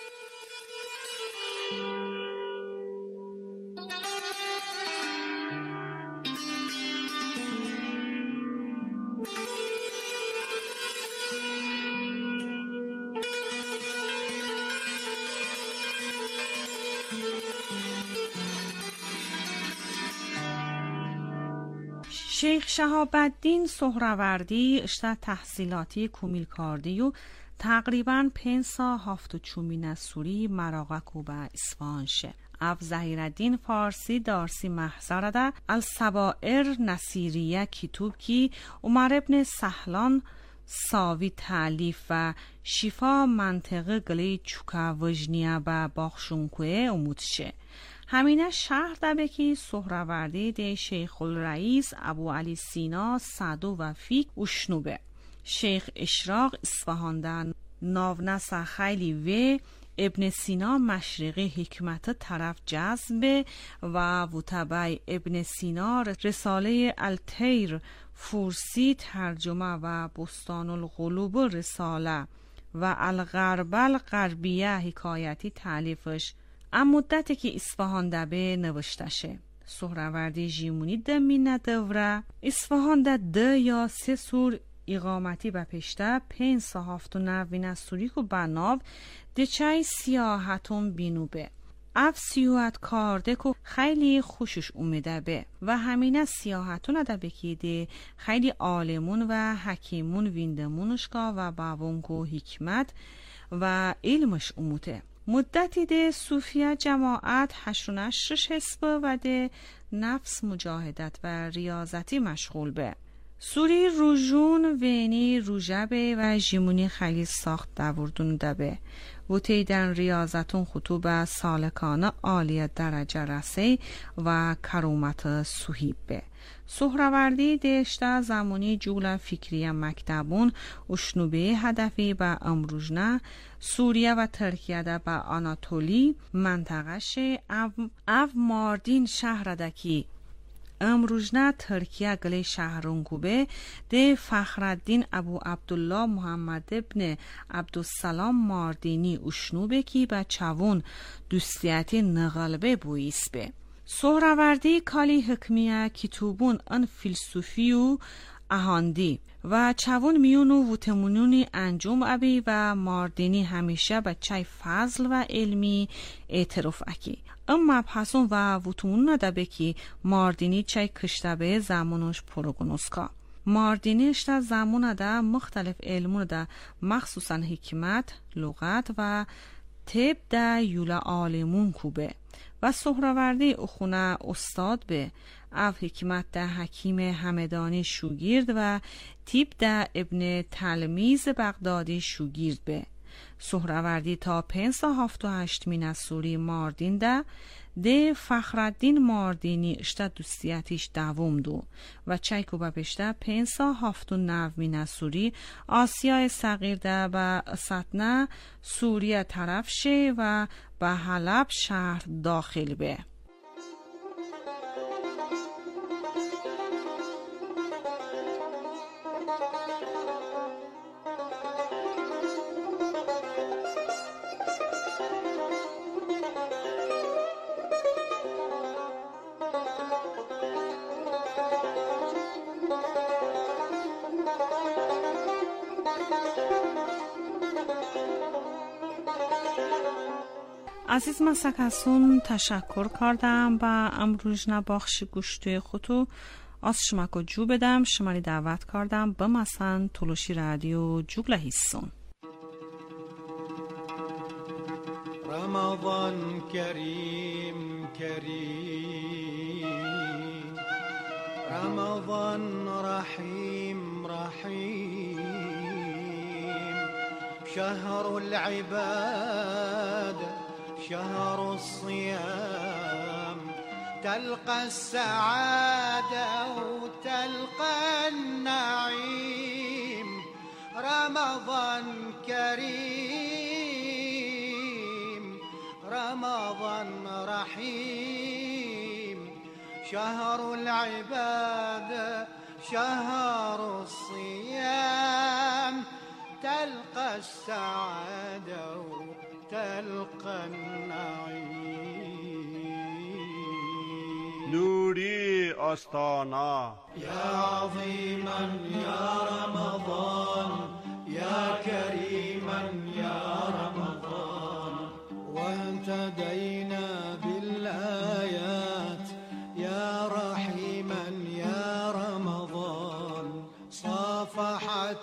شیخ شهاب الدین سهروردی اشته تحصیلاتی کمیل کردی و تقریباً 5 سال 74 سوری مراغه کو به اصفهان شه. اف ظهیرالدین فارسی دارسی محضر ده السبائر نصیریه کتوب کی عمر ابن سهلان ساوی تعلیف و شفا منطقه گلی چوکا وجنیه با باخشونکوه امود شه. همینه شهر ده بکی سهروردی ده شیخ الرئیس ابو علی سینا سعدو و فیک اشنوبه. شیخ اشراق اصفهان ده ناونس خیلی و ابن سینا مشرقی حکمت طرف جذبه و وطبع ابن سینا رساله التیر فورسی ترجمه و بستان القلوب رساله و الغربل غربیه حکایتی تعلیفش ام مدتی که اصفهان دبه نوشته شه. سهروردی ژیمونی دمینه دوره اصفهان ده یا 3 سور اقامتی بپشته 5 صحافت و نوین سوری که بناو ده چای سیاحتون بینو به اف سیاحت کارده که خیلی خوشش اومده به و همینه سیاحتون ده بکیده خیلی عالمون و حکیمون ویندمونش که و باون که حکمت و علمش اومده. مدتی ده صوفیه جماعت 8 حسبه و ده نفس مجاهدت و ریاضتی مشغول به. سوری روژون وینی روژبه و ژیمونی خیلی ساخت دوردون دبه و تیدن ریاضتون خطوب سالکانه عالی درجه رسی و کرومت صحیب به. سهروردی دشته زمانی جول فکری مکتبون اشنوبه هدفی به امروژنه سوریه و ترکیه ده به آناتولی منطقه شه او ماردین شهردکی امروجنا ترکیه گلی شهرون کوبه ده فخردین ابو عبدالله محمد ابن عبدالسلام ماردینی اشنوبه کی با چوون دوستیتی نغلبه بویس به سهروردی کالی حکمیه کتوبون ان فیلسوفی و اهاندی و چوون میونو و تمونونی انجام ابی و ماردینی همیشه به چای فضل و علمی اعتراف اکی اما پسون و وتمون ندبه کی ماردینی چای کشتبه زمانش پروگنوسکا ماردینی اشتا زمان ده مختلف علمون ده مخصوصا حکمت، لغت و طب ده یولا عالمون کوبه و سهروردی اخونه استاد به او حکمت ده حکیم همدانی شوگیرد و طب ده ابن تلمیز بغدادی شوگیرد به سهروردی تا 578 نسوری ماردین ده فخردین ماردینی اشتا دوستیتیش دوم دو و چایکو بپشته 579 نسوری آسیای صغیر ده و سطنه سوریه طرف شه و به حلب شهر داخل به عزیز من سکسون تشکر کردم با امروز نباخش گوشت خودو از شما که جو بدم شماری دعوت کردم به مثلا تلوشی رادیو جوگله هیسون رمضان کریم کریم رمضان رحیم رحیم شهر العباد شهر الصيام تلقى السعادة وتلقى النعيم رمضان كريم رمضان رحيم شهر العبادة شهر الصيام تلقى السعادة تلقى النعيم نوری آستانا يا عظيما يا رمضان يا كريما يا رمضان واهتدينا بالآيات يا رحيما يا رمضان صافحت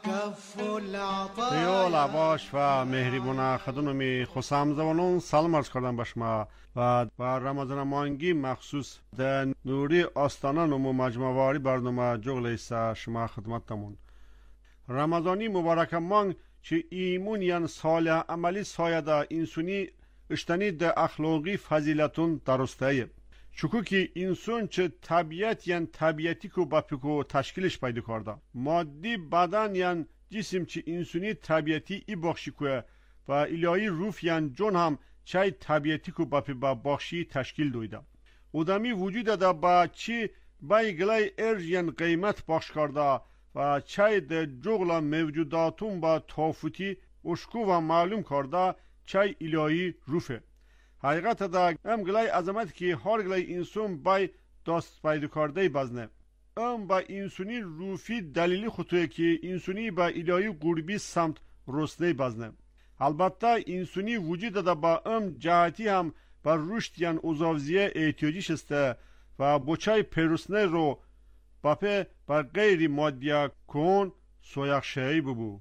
ریال عباش و مهریبون خدونمی خسام زوانون سلام عرض کردم به شما و رمضان مانگی مخصوص در نوری آستانه نمو مجموعاری برنامه جغل ایسا شما خدمتتمون رمضانی مبارک مانگ چه ایمون ین سال عملی سایده انسونی اشتنی ده اخلاقی فضیلتون درسته چکو که انسان چه طبیعت ین طبیعتی کو باپیکو تشکیلش پیدا کرده مادی بدن ین جسم چه انسانی طبیعتی ای بخشی که و الهی روح ین جون هم چه طبیعتی کو باپی با بخشی تشکیل دویده ادمی وجود ده با چی بای گلای ارج ین قیمت بخش کرده و چه ده جغل موجوداتون با توفتی اشکو و معلوم کرده چه الهی روحه حقیقت دا ام گلای عظمت که هر گلای انسان بای دست پیدا کرده بزنه ام با انسانی روفی دلیلی خطوه که انسانی با الهی قربی سمت رسده بزنه البته انسانی وجود دا با ام جهتی هم بر رشد یان اوزاوزیه احتیاجیش است و بچای پرسنه رو باپه بر غیر مادیه کن سویخشهی ببو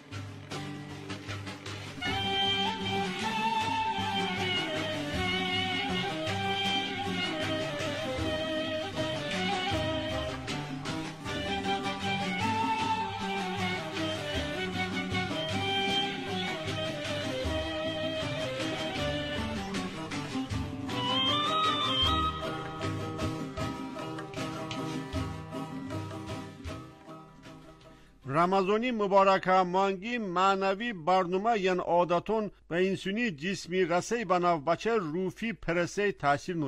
رمضانی مبارک مانگی معنوی برنامه ین عادتون به انسانی جسمی غصه بناو بچه روفی پرسه تاثیر نویده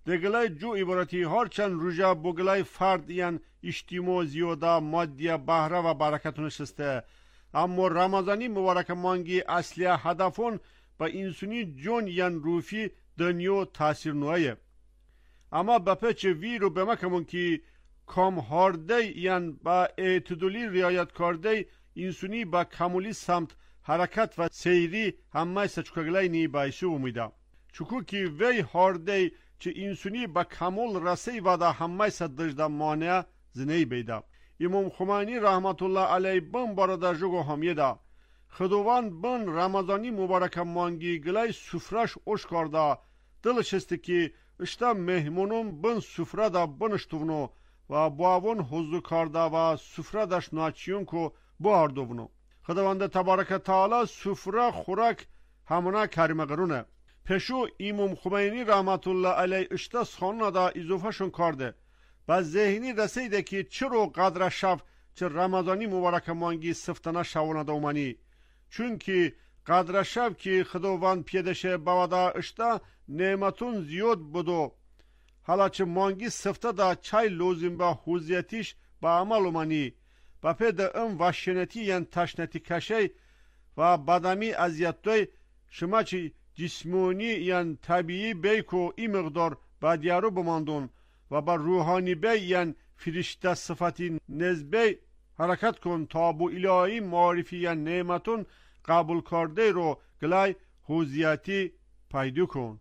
دگلای جو عبارتی هرچند روژه بگلای فرد یعن اجتماع زیاده مادی بهره و برکت نشسته، اما رمضانی مبارک مانگی اصلی هدفون با انسانی جون یعن روفی دنیا تاثیر نوعیه. اما بپچ وی رو به مکمون که کام هارده یعن با اعتدالی رعایت کرده انسانی با کمالی سمت حرکت و سیری همه سچکگلای نی بایشو امیده. چکو که وی هارده چه انسانی با کمال رسی و دا همه سدجده مانع زنی بیده. امام خمینی رحمت الله علیه بن برادر جگو همیده خداوند بن رمضانی مبارک مانگی گلای سفرش اوش کرده دلش است که اشتا مهمونون بن سفره دا بنشتونو و باون حضور کرده و سفره داش ناچیون کو باردونو. خداوند تبارک تعالی سفره خوراک همونا کریم قرونه. پشو امام خمینی رحمت الله علیه اشتا سخانه دا اضافه شون کرده. با ذهنی رسیده که چرا قدر شب چه رمضانی مبارک مانگی سفتانه شوانه دومانی، چون که قدر شب که خداوند پیدشه بودا اشتا نعمتون زیاد بودو، حالا چه مانگی سفته دا چای لازم با حوزیتیش با عمل اومانی با پید ام وشنتی یعن تشنتی کشه و بدمی ازیتوی شما چه جسمونی یعن طبیعی بیکو این مقدار با دیارو بماندون و با روحانی بی یعن فرشته صفتی نزبی حرکت کن تا بو الهی معرفی یعن نعمتون قبول کرده رو گلای حوزیتی پیدا کن.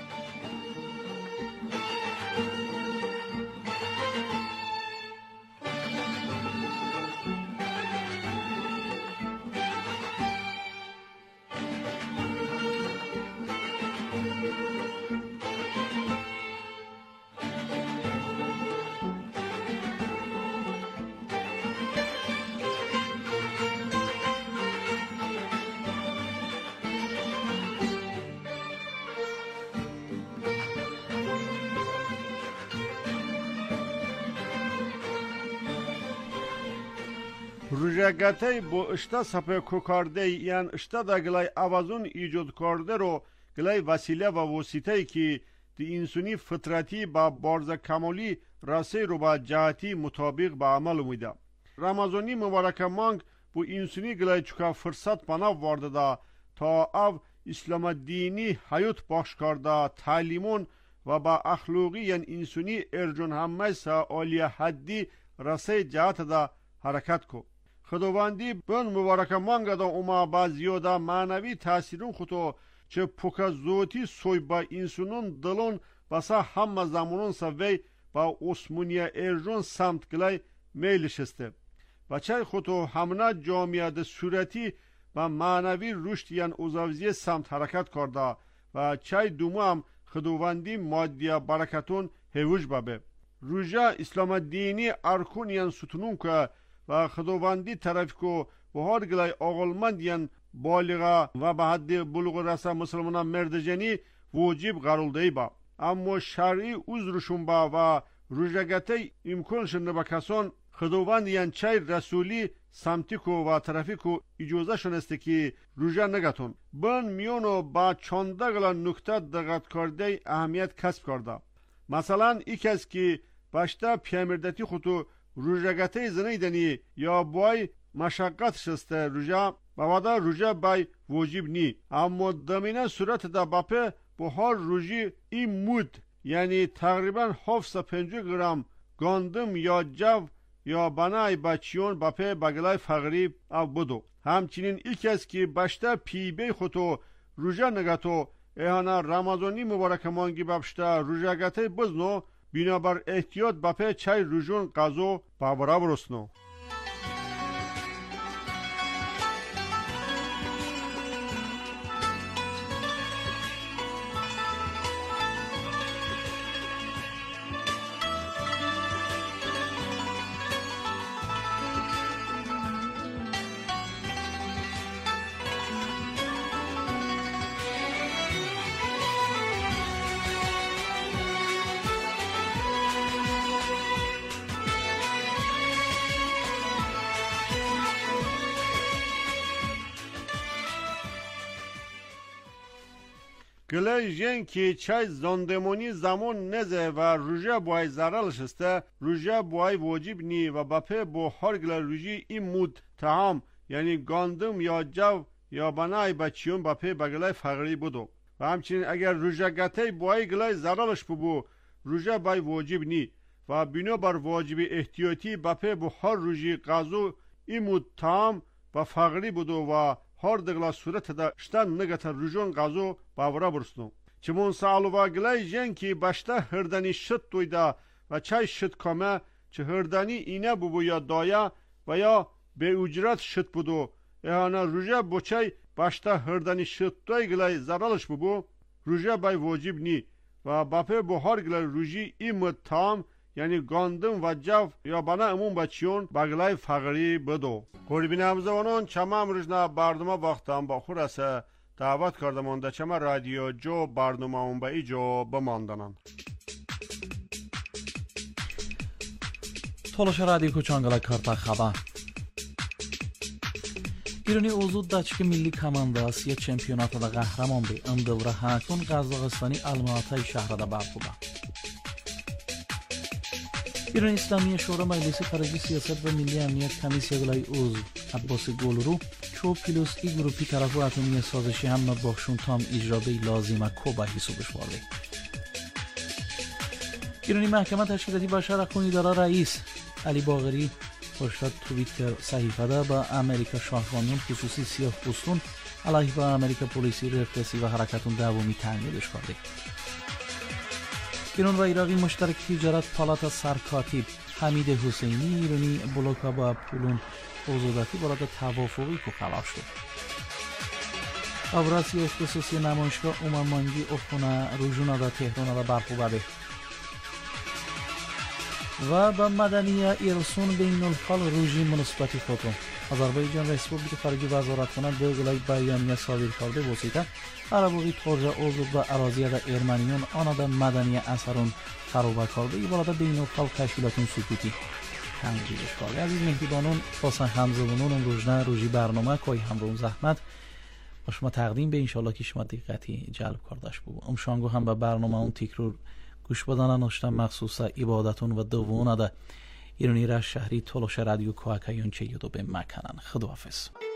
روژگته با اشتا سپه کوکارده یعن اشتا دا گلای آوازون ایجاد کرده رو گلای وسیله و وسیطه که دی انسانی فطرتی با بارز کمالی راسه رو با جهتی مطابق با عمل میده. رمضانی مبارک مانگ با انسانی گلای چکا فرصت بنا وارده دا تا او اسلام دینی حیات بخش کرده تعلیمون و با اخلاقی یعن انسانی ارجون همه سا عالی حدی راسه جهت دا حرکت کو. خداوندی بن مبارک مانگ دا اوما با زیاده معنوی تاثیرون خودو چه پوکا زوتی سوی با انسانون دلون بسا همه زمانون سوی با اسمونی ارجون سمت گلای میلش استه و چه خودو همنا جامعه ده صورتی و معنوی رشد یعن اوزاوزی سمت حرکت کرده و چه دومو هم خداوندی مادی برکتون هیوش بابه. روژه اسلام دینی ارکون یعن ستونون که و خداوندی طرف کو و هر گلای آقلمند یعن بالغه و به حد بلوغ رسه مسلمان مرد جنی واجب قرار دی با، اما شرعی عذرشون با و روژگته امکانشون با کسان خداوند یعن چای رسولی سمتی کو و طرفی کو اجازه شنسته که روژه نگتون بن میونو با چانده گلا نکته دقت کرده اهمیت کسب کرده. مثلا ای کس که باشتا پیامردتی خودو روژگته زنیدنی یا بای مشقت شسته روژه بوادا روژه بای واجب نی، اما دمینه صورت دا باپه با هر روژی این مود یعنی تقریبا 750 گرم گاندم یا جو یا بنای بچیون باپه بگلای فقری او بدو. همچنین ای کس که باشتا پیبه خودو روژه نگتو ایهانا رمضانی مبارک مانگی بابشتا روژگته بزنو بنابر احتیاط باپه چای روژون قضو بابرا برسنو. گله جن که چای زندمونی زمان نزه و روژه بای زرالش است روژه بای واجب نی و بپه با هر گله روژی این مود تمام یعنی گاندم یا جو یا بنای بچیون بپه بگله فقری بودو و همچنین اگر روژه گته بای گله زرالش ببو روژه بای واجب نی و بنا بر واجب احتیاطی بپه با هر روژی قضو این مود تمام و فقری بودو و هر دگلا صورت دا شتن نگت روژون قضو باورا برسنو چمون سالو و گله جن که بشته هردنی شد دویده و چای شد کامه چه هردنی اینه ببو یا دایا و یا به اجرت شد بودو ایهانا روژه بچای باشتا هردنی شدتای گلای زرالش ببو روژه بای واجب نی و باپه با هر گلای روژی این تام یعنی گاندم و جو یا بنا امون بچیون بگلای فقری بدو قربین همزوانان چما امروزنا برنامه وقتم با خور است دعوت کردمان در چما رادیو جو برنامه اون با ایجو بماندنن تلاش رادیو کوچانگلا کارتا خبر ایرانی اوزود دچک ملی کمانداسی چمپیونات دا قهرمان به این دوره هاکون قزاقستانی الماتای شهر دا برخوبه ایران اسلامی شورا مجلس خارجی سیاست و ملی امنیت کمیسیا گلای اوز عباس گلرو چو پیلوس ای گروپی طرف و اتمی سازشی هم باخشون تام اجرابه لازم کوبا حسابش وارده ایرانی محکمه تشکیلاتی بشر اخونی داره رئیس علی باقری پشت توییتر صحیفه ده با امریکا شاهبانیان خصوصی سیاه پوستون علیه با امریکا پلیسی رفرسی و حرکتون دعوامی تنگیدش کرده ایران و عراقی مشترک تجارت پالات سرکاتیب حمید حسینی ایرانی بلوکا با پولون اوزوداتی بالات توافقی که خلاف شد ابراسی اختصاصی نمایشگاه اومانگی اخونه روژونا دا تهران دا برخوبه و با مدنی ایرسون بین الفال روژی مناسبتی خودم آذربایجان ریسپوبلیک خارجی وزارت کنند به گلای بیانیه صادر کرده واسطه عربوی ترجا اوزود و اراضی دا ارمنیون آن دا مدنی اثرون خرابه کرده ای بالا بین الفال تشکیلاتون سکوتی تنگیدش کرده عزیز مهدیبانون خواستن همزبانون روژی برنامه که همرون زحمت با شما تقدیم به انشالله که شما دقتی جلب کردش بود امشانگو هم به برنامه اون تکرار گوش بدانن نشتن مخصوصا عبادتون و دوونه ده ایرانی را شهری تلاش رادیو کوهکایون چه یدو به مکنن خداحافظ